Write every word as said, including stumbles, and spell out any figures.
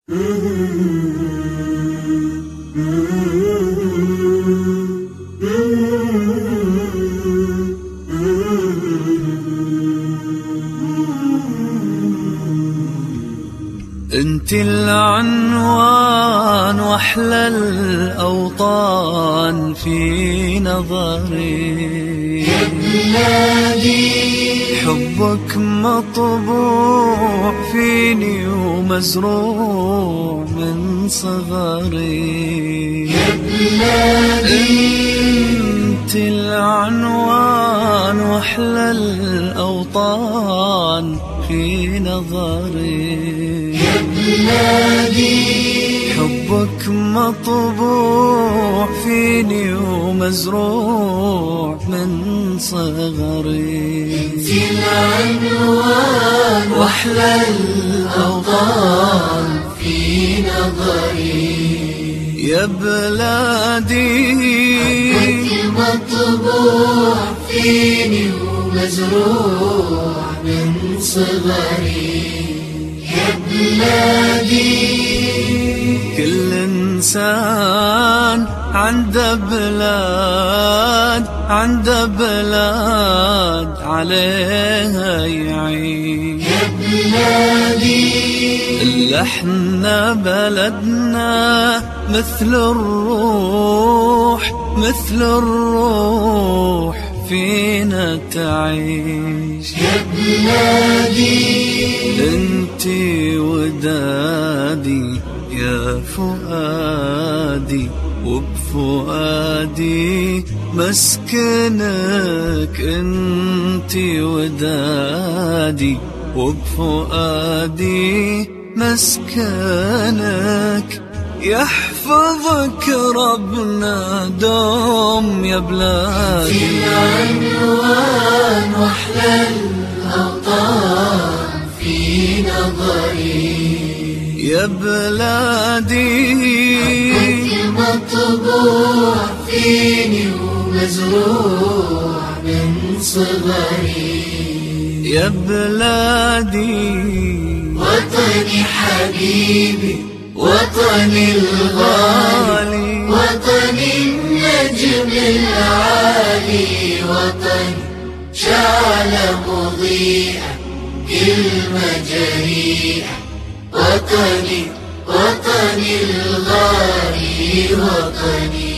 انت العنوان واحلى الاوطان في نظري يا بلادي، حبك مطبوع فيني ومزروع من صغري يا بلادي، انت العنوان واحلى الاوطان في نظري يا بلادي، حبك مطبوع فيني ومزروع من صغري انت العنوان واحلى الاوطان في نظري يا بلادي، حبك مطبوع فيني ومزروع من صغري يا بلادي. كل إنسان عنده بلاد عنده بلاد عليها يعيش يا بلادي، إلا احنا بلدنا مثل الروح مثل الروح فينا تعيش يا بلادي، انتي ودادي يا فؤادي وبفؤادي مسكنك انتي ودادي وبفؤادي مسكنك يحفظك ربنا دوم يا بلادي. في العنوان واحلى الاوطان في نظري يا بلادي، حبك مطبوع فيني ومزروع من صغري يا بلادي، وطني حبيبي وطني الغالي، وطني النجم العالي، وطني شعلة مضيئة كلمة جريئة، وطني وطني الغالي وطني